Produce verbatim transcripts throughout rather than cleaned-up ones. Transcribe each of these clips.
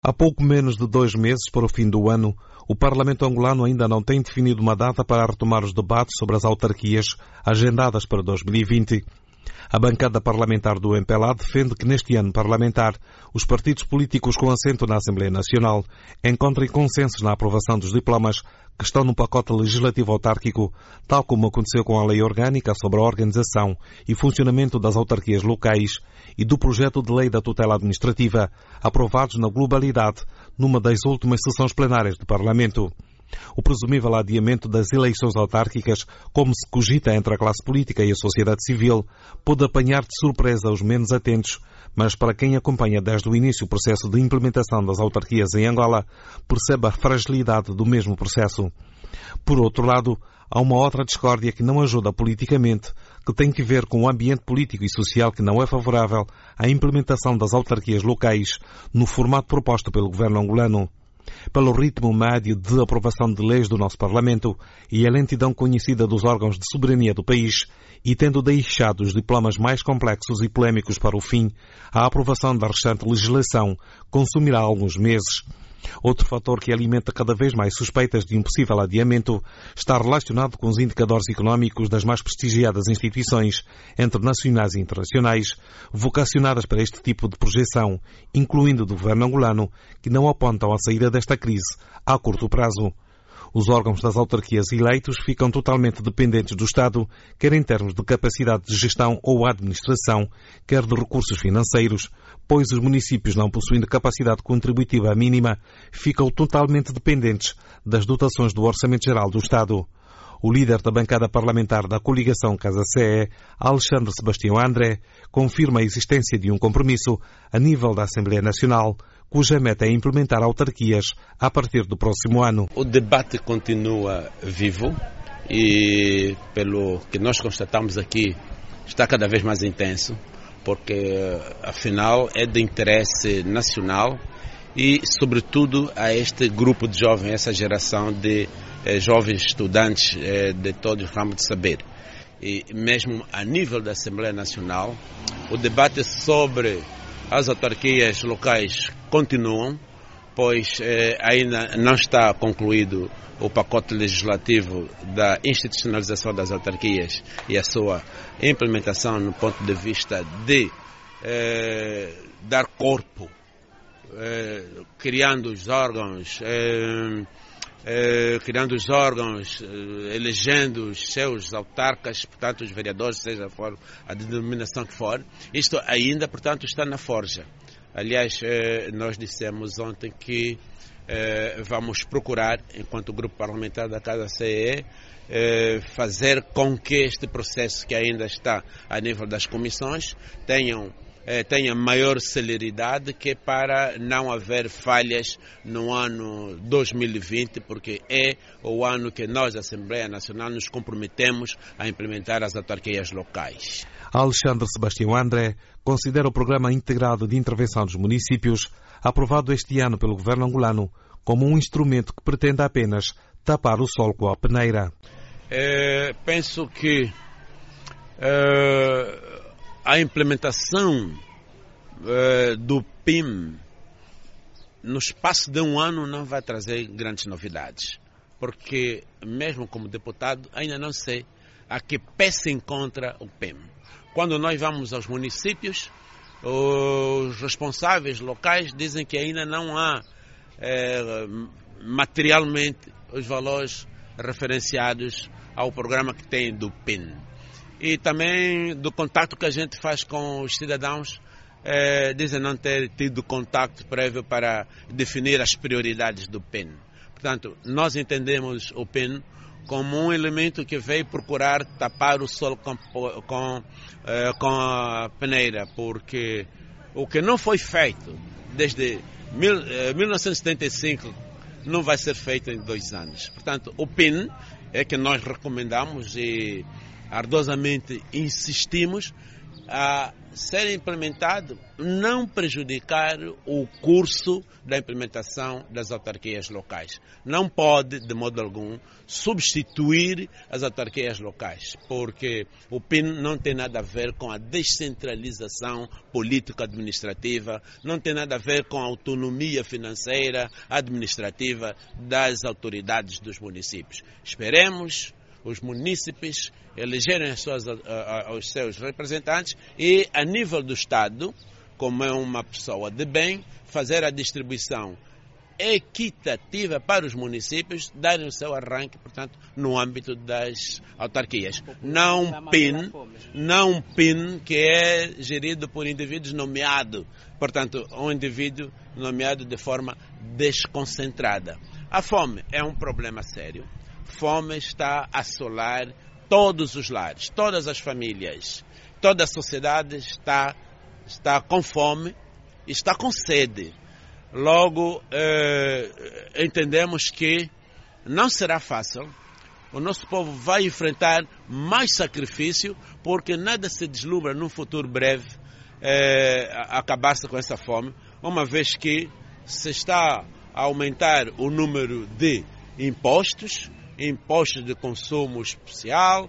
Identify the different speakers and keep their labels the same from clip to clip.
Speaker 1: Há pouco menos de dois meses para o fim do ano, o Parlamento angolano ainda não tem definido uma data para retomar os debates sobre as autarquias agendadas para dois mil e vinte. A bancada parlamentar do M P L A defende que neste ano parlamentar os partidos políticos com assento na Assembleia Nacional encontrem consensos na aprovação dos diplomas que estão no pacote legislativo autárquico, tal como aconteceu com a Lei Orgânica sobre a organização e funcionamento das autarquias locais e do projeto de lei da tutela administrativa, aprovados na globalidade numa das últimas sessões plenárias do Parlamento. O presumível adiamento das eleições autárquicas, como se cogita entre a classe política e a sociedade civil, pode apanhar de surpresa os menos atentos, mas para quem acompanha desde o início o processo de implementação das autarquias em Angola, percebe a fragilidade do mesmo processo. Por outro lado, há uma outra discórdia que não ajuda politicamente, que tem que ver com o ambiente político e social que não é favorável à implementação das autarquias locais no formato proposto pelo governo angolano. Pelo ritmo médio de aprovação de leis do nosso Parlamento e a lentidão conhecida dos órgãos de soberania do país, e tendo deixado os diplomas mais complexos e polémicos para o fim, a aprovação da restante legislação consumirá alguns meses. Outro fator que alimenta cada vez mais suspeitas de um possível adiamento está relacionado com os indicadores económicos das mais prestigiadas instituições, entre nacionais e internacionais, vocacionadas para este tipo de projeção, incluindo do governo angolano, que não apontam a saída desta crise a curto prazo. Os órgãos das autarquias eleitos ficam totalmente dependentes do Estado, quer em termos de capacidade de gestão ou administração, quer de recursos financeiros, pois os municípios, não possuindo capacidade contributiva mínima, ficam totalmente dependentes das dotações do Orçamento Geral do Estado. O líder da bancada parlamentar da coligação Casa-C E, Alexandre Sebastião André, confirma a existência de um compromisso a nível da Assembleia Nacional, cuja meta é implementar autarquias a partir do próximo ano.
Speaker 2: O debate continua vivo e, pelo que nós constatamos aqui, está cada vez mais intenso, porque, afinal, é de interesse nacional e, sobretudo, a este grupo de jovens, essa geração de eh, jovens estudantes eh, de todo o ramo de saber. E mesmo a nível da Assembleia Nacional, o debate sobre as autarquias locais continuam, pois eh, ainda não está concluído o pacote legislativo da institucionalização das autarquias e a sua implementação no ponto de vista de eh, dar corpo, eh, criando os órgãos, eh, eh, criando os órgãos, eh, elegendo os seus autarcas, portanto os vereadores, seja for a denominação que for. Isto ainda, portanto, está na forja. Aliás, eh, nós dissemos ontem que eh, vamos procurar, enquanto grupo parlamentar da Casa-C E, eh, fazer com que este processo que ainda está a nível das comissões tenham, eh, tenha maior celeridade, que é para não haver falhas no ano dois mil e vinte, porque é o ano que nós, a Assembleia Nacional, nos comprometemos a implementar as autarquias locais.
Speaker 1: Alexandre Sebastião André considera o Programa Integrado de Intervenção dos Municípios, aprovado este ano pelo governo angolano, como um instrumento que pretende apenas tapar o sol com a peneira.
Speaker 2: É, penso que é, a implementação é, do P I M no espaço de um ano não vai trazer grandes novidades, porque mesmo como deputado ainda não sei a que pé se encontra o P I M. Quando nós vamos aos municípios, os responsáveis locais dizem que ainda não há é, materialmente os valores referenciados ao programa que tem do P I N. E também do contato que a gente faz com os cidadãos, é, dizem não ter tido contato prévio para definir as prioridades do P I N. Portanto, nós entendemos o P I N como um elemento que veio procurar tapar o sol com, com, eh, com a peneira, porque o que não foi feito desde mil, eh, mil novecentos e setenta e cinco não vai ser feito em dois anos. Portanto, o P I N é que nós recomendamos e ardosamente insistimos a ser implementado não prejudicar o curso da implementação das autarquias locais. Não pode, de modo algum, substituir as autarquias locais, porque o P I N não tem nada a ver com a descentralização político-administrativa, não tem nada a ver com a autonomia financeira administrativa das autoridades dos municípios. Esperemos os munícipes elegerem as suas, os seus representantes e, a nível do Estado, como é uma pessoa de bem, fazer a distribuição equitativa para os municípios, darem o seu arranque, portanto, no âmbito das autarquias. Não P I N, não P I N que é gerido por indivíduos nomeados, portanto, um indivíduo nomeado de forma desconcentrada. A fome é um problema sério. Fome está a assolar todos os lares, todas as famílias, toda a sociedade está, está com fome, está com sede. Logo, eh, entendemos que não será fácil, o nosso povo vai enfrentar mais sacrifício, porque nada se deslumbra num futuro breve eh, acabar-se com essa fome, uma vez que se está a aumentar o número de impostos, imposto de consumo especial,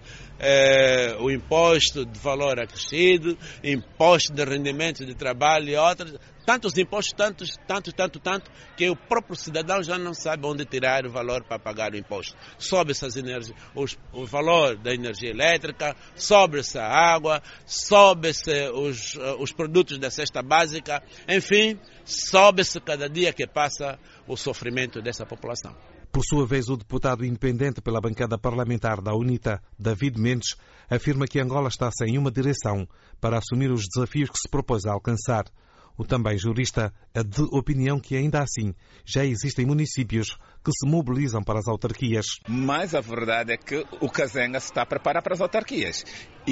Speaker 2: eh, o imposto de valor acrescido, imposto de rendimento de trabalho e outros, tantos impostos, tantos, tanto, tanto, tanto, que o próprio cidadão já não sabe onde tirar o valor para pagar o imposto. Sobe-se as energias, os, o valor da energia elétrica, sobe-se a água, sobe-se os, os produtos da cesta básica, enfim, sobe-se cada dia que passa o sofrimento dessa população.
Speaker 1: Por sua vez, o deputado independente pela bancada parlamentar da UNITA, David Mendes, afirma que Angola está sem uma direção para assumir os desafios que se propôs a alcançar. O também jurista é de opinião que, ainda assim, já existem municípios que se mobilizam para as autarquias.
Speaker 3: Mas a verdade é que o Kazenga se está a preparar para as autarquias.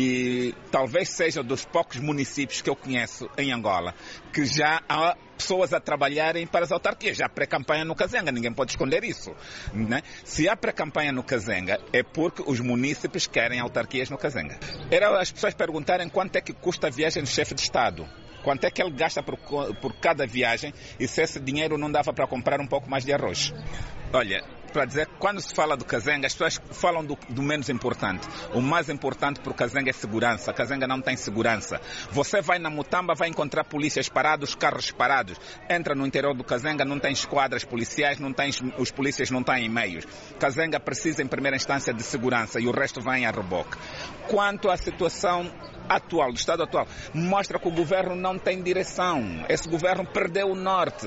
Speaker 3: E talvez seja dos poucos municípios que eu conheço em Angola que já há pessoas a trabalharem para as autarquias. Já há pré-campanha no Kazenga, ninguém pode esconder isso, né? Se há pré-campanha no Kazenga é porque os munícipes querem autarquias no Kazenga. Era as pessoas perguntarem quanto é que custa a viagem do chefe de Estado. Quanto é que ele gasta por, por cada viagem e se esse dinheiro não dava para comprar um pouco mais de arroz? Olha, para dizer, quando se fala do Kazenga, as pessoas falam do, do menos importante. O mais importante para o Kazenga é segurança. O Kazenga não tem segurança. Você vai na Mutamba, vai encontrar polícias parados, carros parados. Entra no interior do Kazenga, não tem esquadras policiais, não tem, os polícias não têm meios. Kazenga precisa, em primeira instância, de segurança e o resto vem a reboque. Quanto à situação atual, do Estado atual, mostra que o governo não tem direção. Esse governo perdeu o norte.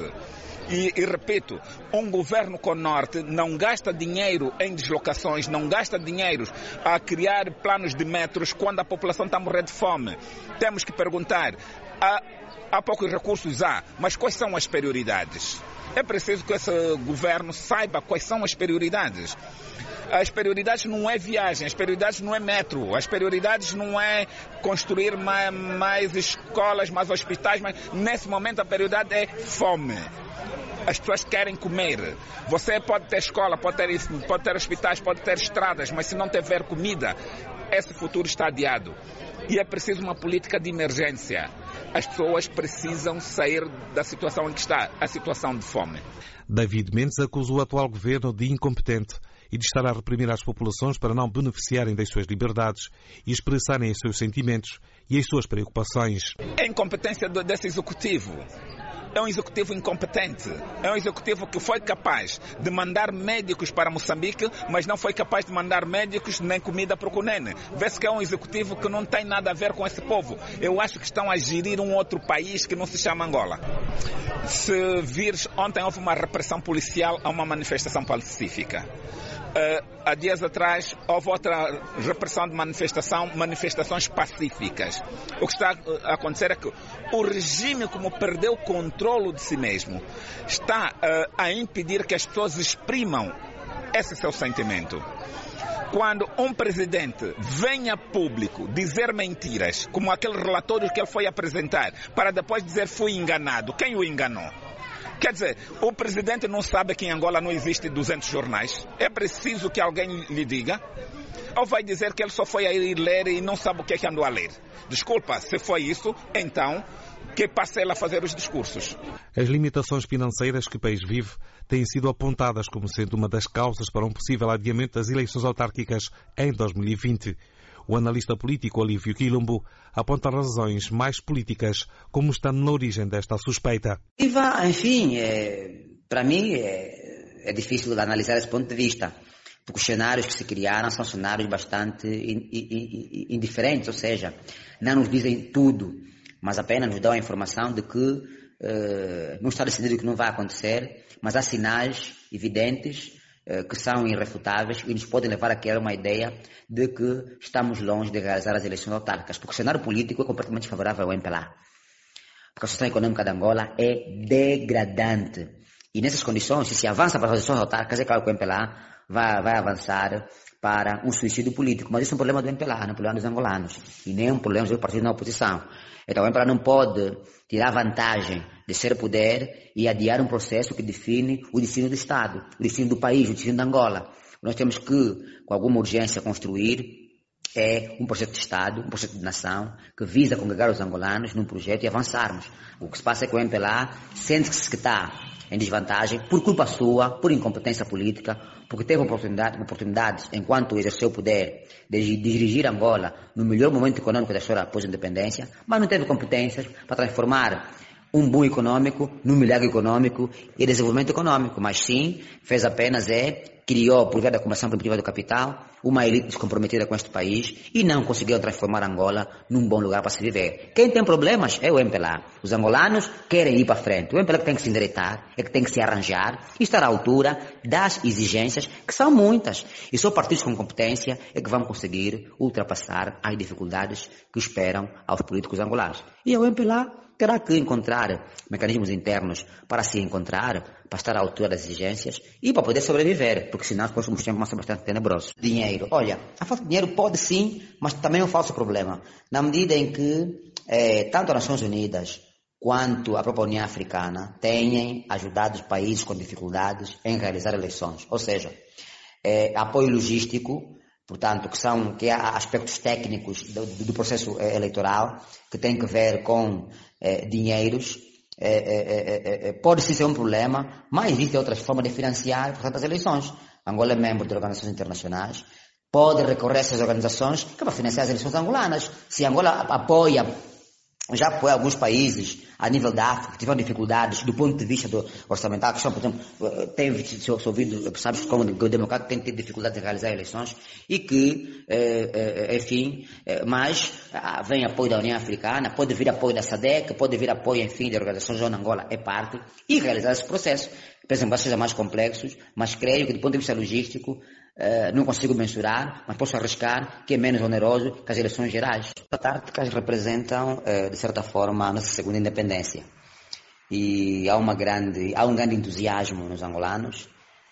Speaker 3: E, e repito, um governo com norte não gasta dinheiro em deslocações, não gasta dinheiro a criar planos de metros quando a população está a morrer de fome. Temos que perguntar, há, há poucos recursos, há, mas quais são as prioridades? É preciso que esse governo saiba quais são as prioridades. As prioridades não é viagem, as prioridades não é metro, as prioridades não é construir mais, mais escolas, mais hospitais, mas nesse momento a prioridade é fome. As pessoas querem comer. Você pode ter escola, pode ter, pode ter hospitais, pode ter estradas, mas se não tiver comida, esse futuro está adiado. E é preciso uma política de emergência. As pessoas precisam sair da situação em que está, a situação de fome.
Speaker 1: David Mendes acusou o atual governo de incompetente e de estar a reprimir as populações para não beneficiarem das suas liberdades e expressarem os seus sentimentos e as suas preocupações.
Speaker 3: É a incompetência desse executivo. É um executivo incompetente. É um executivo que foi capaz de mandar médicos para Moçambique, mas não foi capaz de mandar médicos nem comida para o Cunene. Vê-se que é um executivo que não tem nada a ver com esse povo. Eu acho que estão a gerir um outro país que não se chama Angola. Se vires, ontem houve uma repressão policial a uma manifestação pacífica. Uh, há dias atrás houve outra repressão de manifestação, manifestações pacíficas. O que está a acontecer é que o regime, como perdeu o controle de si mesmo, está uh, a impedir que as pessoas exprimam esse seu sentimento. Quando um presidente vem a público dizer mentiras, como aquele relatório que ele foi apresentar, para depois dizer fui enganado, quem o enganou? Quer dizer, o presidente não sabe que em Angola não existe duzentos jornais. É preciso que alguém lhe diga. Ou vai dizer que ele só foi a ir ler e não sabe o que é que andou a ler. Desculpa, se foi isso, então que passe ele a fazer os discursos.
Speaker 1: As limitações financeiras que o país vive têm sido apontadas como sendo uma das causas para um possível adiamento das eleições autárquicas em dois mil e vinte. O analista político Olívio Quilombo aponta razões mais políticas como estando na origem desta suspeita.
Speaker 4: Enfim, é, para mim é, é difícil analisar esse ponto de vista, porque os cenários que se criaram são cenários bastante in, in, in, indiferentes, ou seja, não nos dizem tudo, mas apenas nos dão a informação de que uh, não está decidido que não vai acontecer, mas há sinais evidentes uh, que são irrefutáveis e nos podem levar a criar uma ideia de que estamos longe de realizar as eleições autárquicas, porque o cenário político é completamente favorável ao M P L A, porque a situação econômica de Angola é degradante. E nessas condições, se se avança para as eleições autárquicas, é claro que o M P L A vai, vai avançar para um suicídio político. Mas isso é um problema do M P L A, não é um problema dos angolanos. E nem é um problema dos partidos na oposição. Então o M P L A não pode tirar vantagem de ser poder e adiar um processo que define o destino do Estado, o destino do país, o destino de Angola. Nós temos que, com alguma urgência, construir é um projeto de Estado, um projeto de nação, que visa congregar os angolanos num projeto e avançarmos. O que se passa é que o M P L A sente-se que está em desvantagem por culpa sua, por incompetência política, porque teve oportunidade, oportunidades, enquanto exerceu o poder, de dirigir Angola no melhor momento econômico da história após a independência, mas não teve competências para transformar um boom econômico num milagre econômico e desenvolvimento econômico, mas sim, fez apenas é, criou, por via da acumulação primitiva do capital, uma elite descomprometida com este país e não conseguiu transformar Angola num bom lugar para se viver. Quem tem problemas é o M P L A. Os angolanos querem ir para frente. O M P L A tem que se endireitar, é que tem que se arranjar e estar à altura das exigências, que são muitas. E só partidos com competência é que vão conseguir ultrapassar as dificuldades que esperam aos políticos angolanos. E o M P L A terá que encontrar mecanismos internos para se encontrar, para estar à altura das exigências e para poder sobreviver, porque senão os próximos tempos vão ser bastante tenebrosos. Dinheiro. Olha, a falta de dinheiro pode sim, mas também é um falso problema, na medida em que eh, tanto as Nações Unidas quanto a própria União Africana têm ajudado os países com dificuldades em realizar eleições. Ou seja, eh, apoio logístico, portanto, que são que há aspectos técnicos do, do processo eh, eleitoral, que tem que ver com eh, dinheiros, eh, eh, eh, pode sim ser um problema, mas existem outras formas de financiar, portanto, as eleições. Angola é membro de organizações internacionais, pode recorrer a essas organizações que é para financiar as eleições angolanas. Se Angola apoia, já apoia alguns países a nível da África que tiveram dificuldades do ponto de vista do orçamentário, que são, por exemplo, tem se ouvido, sabes como o democrata tem tido dificuldade de realizar eleições e que, eh, enfim, eh, mas vem apoio da União Africana, pode vir apoio da SADC, pode vir apoio, enfim, de organizações onde Angola é parte e realizar esse processo. Por exemplo, sejam mais complexos, mas creio que do ponto de vista logístico Uh, não consigo mensurar, mas posso arriscar que é menos oneroso que as eleições gerais. As autárquicas representam, uh, de certa forma, a nossa segunda independência. E há, uma grande, há um grande entusiasmo nos angolanos,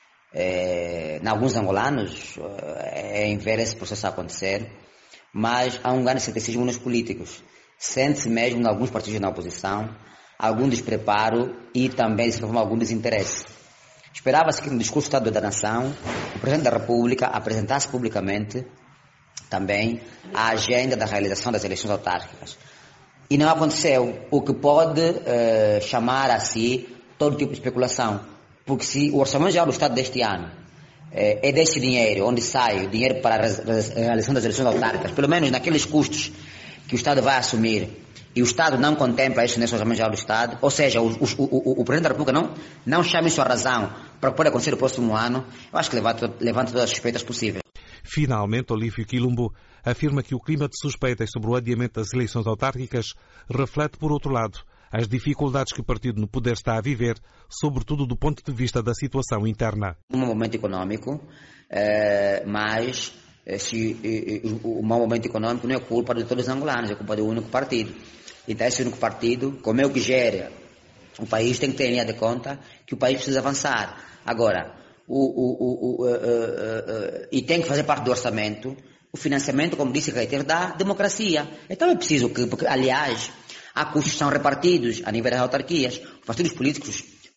Speaker 4: uh, em alguns angolanos, uh, em ver esse processo acontecer, mas há um grande ceticismo nos políticos. Sente-se mesmo, em alguns partidos na oposição, algum despreparo e também, de certa forma, algum desinteresse. Esperava-se que no discurso do Estado da Nação, o Presidente da República apresentasse publicamente também a agenda da realização das eleições autárquicas. E não aconteceu, o que pode uh, chamar a si todo tipo de especulação. Porque se o Orçamento Geral do Estado deste ano uh, é deste dinheiro, onde sai o dinheiro para a realização das eleições autárquicas, pelo menos naqueles custos que o Estado vai assumir, e o Estado não contempla isso nesse Orçamento Geral do Estado, ou seja, o, o, o, o Presidente da República não, não chama isso a razão para o que pode acontecer no próximo ano, eu acho que levanta, levanta todas as suspeitas possíveis.
Speaker 1: Finalmente, Olívio Quilombo afirma que o clima de suspeitas sobre o adiamento das eleições autárquicas reflete, por outro lado, as dificuldades que o partido no poder está a viver, sobretudo do ponto de vista da situação interna.
Speaker 4: Um momento econômico, eh, mas se, eh, o mau momento econômico não é culpa de todos os angolanos, é culpa do único partido. Então esse único partido, como é o que gera o país, tem que ter em linha de conta que o país precisa avançar. Agora, o, o, o, o, uh, uh, uh, e tem que fazer parte do orçamento o financiamento, como disse Reiter, da democracia. Então é preciso que, porque aliás, há custos que são repartidos a nível das autarquias. Os partidos políticos,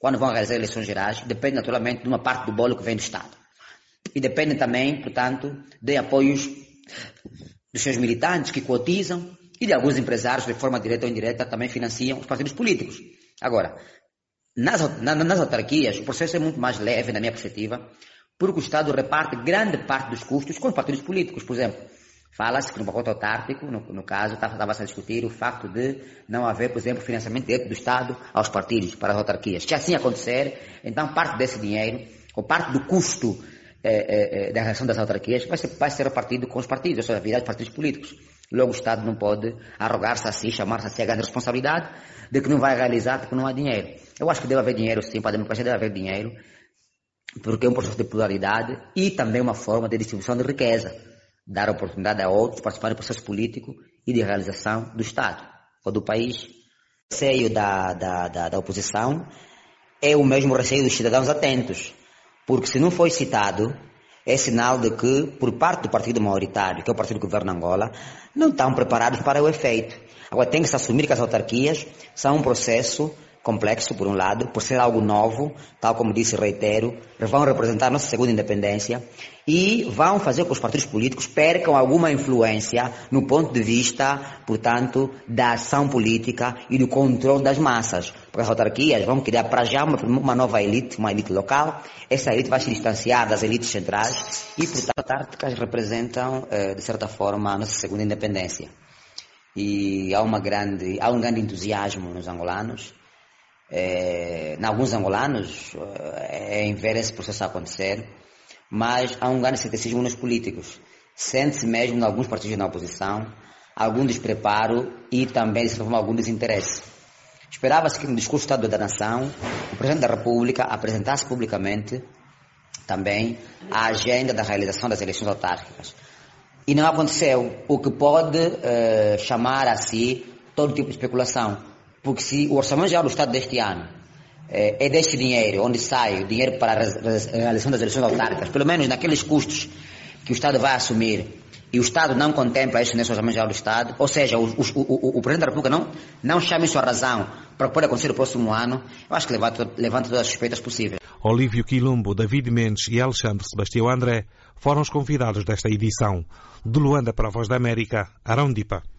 Speaker 4: quando vão realizar eleições gerais, depende naturalmente de uma parte do bolo que vem do Estado. E depende também, portanto, de apoios dos seus militantes que cotizam e de alguns empresários, de forma direta ou indireta, também financiam os partidos políticos. Agora, nas, nas autarquias, o processo é muito mais leve, na minha perspectiva, porque o Estado reparte grande parte dos custos com os partidos políticos. Por exemplo, fala-se que no pacote autárquico, no, no caso, estava-se a discutir o facto de não haver, por exemplo, financiamento direto do Estado aos partidos, para as autarquias. Se assim acontecer, então parte desse dinheiro, ou parte do custo eh, eh, da reação das autarquias, vai ser, vai ser repartido com os partidos, ou seja, virar os partidos políticos. Logo, o Estado não pode arrogar-se a si, chamar-se a si a grande responsabilidade de que não vai realizar porque não há dinheiro. Eu acho que deve haver dinheiro, sim, para a democracia deve haver dinheiro, porque é um processo de pluralidade e também uma forma de distribuição de riqueza, dar oportunidade a outros participarem do processo político e de realização do Estado ou do país. O receio da, da, da, da oposição é o mesmo receio dos cidadãos atentos, porque se não foi citado, é sinal de que, por parte do partido maioritário, que é o partido que governa Angola, não estão preparados para o efeito. Agora, tem que se assumir que as autarquias são um processo complexo, por um lado, por ser algo novo, tal como disse, reitero, vão representar nossa segunda independência e vão fazer com que os partidos políticos percam alguma influência no ponto de vista, portanto, da ação política e do controle das massas. Porque as autarquias vão criar para já uma, uma nova elite, uma elite local, essa elite vai se distanciar das elites centrais e, portanto, as autárquicas representam, de certa forma, a nossa segunda independência. E há, uma grande, há um grande entusiasmo nos angolanos, É, em alguns angolanos é em ver esse processo acontecer, mas há um grande ceticismo nos políticos. Sente-se mesmo em alguns partidos na oposição algum despreparo e também, de certa forma, algum desinteresse. Esperava-se que no discurso do Estado da Nação o Presidente da República apresentasse publicamente também a agenda da realização das eleições autárquicas. E não aconteceu, o que pode uh, chamar a si todo tipo de especulação. Porque se o orçamento geral do Estado deste ano é, é deste dinheiro, onde sai o dinheiro para a realização das eleições autárquicas, pelo menos naqueles custos que o Estado vai assumir, e o Estado não contempla isso nesse orçamento geral do Estado, ou seja, o, o, o, o Presidente da República não, não chama isso a razão para o que pode acontecer no próximo ano, eu acho que levanta, levanta todas as suspeitas possíveis.
Speaker 1: Olívio Quilombo, David Mendes e Alexandre Sebastião André foram os convidados desta edição. De Luanda para a Voz da América, Arão Dipa.